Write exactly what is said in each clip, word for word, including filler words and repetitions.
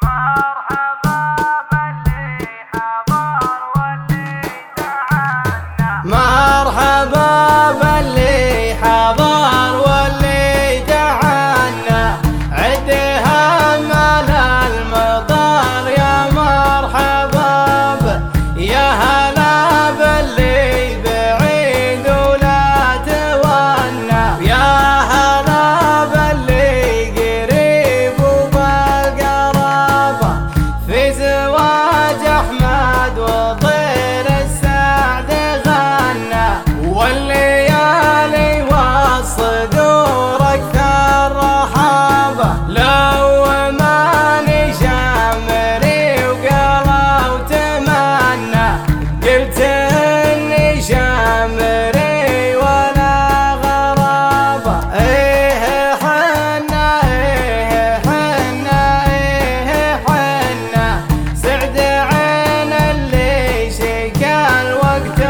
مرحبا باللي حضر واللي دعانا، عدها مال المطر يا مرحبا به، يا هلا باللي بعيد ولا تولى، يا هلا باللي قريب وبالقرابة، في زواج أحمد وطير السعد والليالي والصدور أكثر رحابة، لو ماني شامري وقال وتمنى، قلت إني شامري ولا غرابة. إيه حنا إيه حنا إيه حنا سعد عين اللي شكى الوقت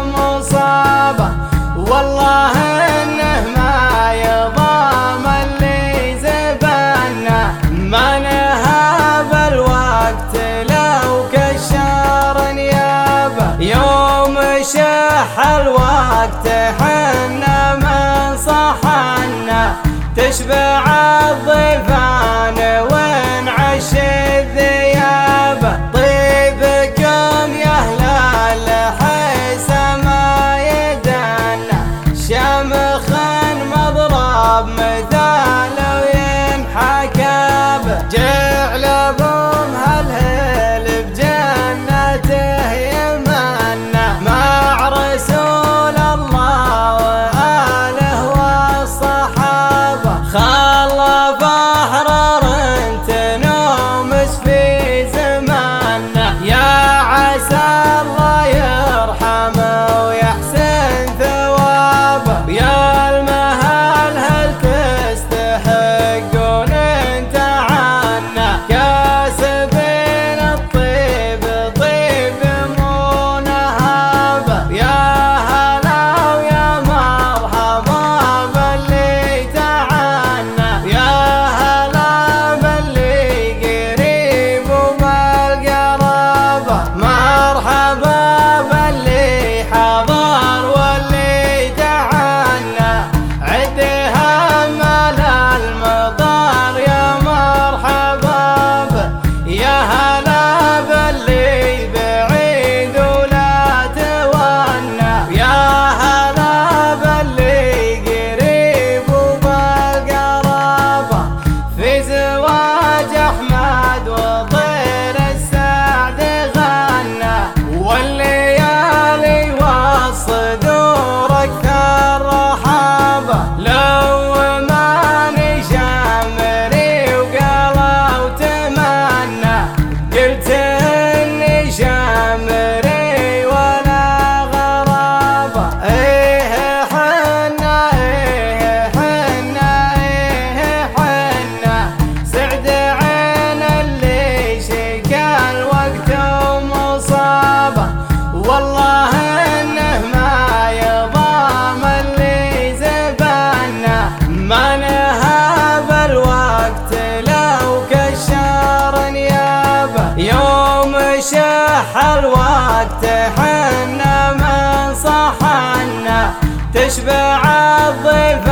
مصابة، والله إنه ما يضام اللي زبنا، ما نهاب الوقت لو كشر نيابه، يوم شح الوقت حنا من صحنا، تشبع الضيفان ونعش الذيابه، طيبكم يا أهل الحيس ما يدنا، شمخ مضرب مثال وينحكى به، جعل بهم هالهل بجنته يمنى، مع رسول الله وآله والصحابة، خلف أحرار تنومس في زماننا، يا عسى الله يرحمه ويحسن ثوابه، يا المهل هل تستحقون انت عنا، كاسبين الطيب طيب مو نهابه، يا هلا ويا مرحبا باللي تعنا، يا هلا باللي قريب وبالقرابة، مرحبا باللي حضر واللي دعانا، عدها مال المطر يا مرحبا به، يا هلا باللي بعيد ولا تولى، يا هلا باللي قريب وبالقرابة، في زواج أحمد وطير السعد غنى، والليالي والصدور أكثر رحابة، لو ماني شامري وقال وتمنى، قلت إني شامري ولا غرابة. إيه حنا إيه حنا إيه حنا سعد عين اللي شكى الوقت مصابة، والله إنه ما يضام اللي زبنا، ما نهاب الوقت لو كشر نيابه، يوم شح الوقت حنا من صحنا، تشبع الضيف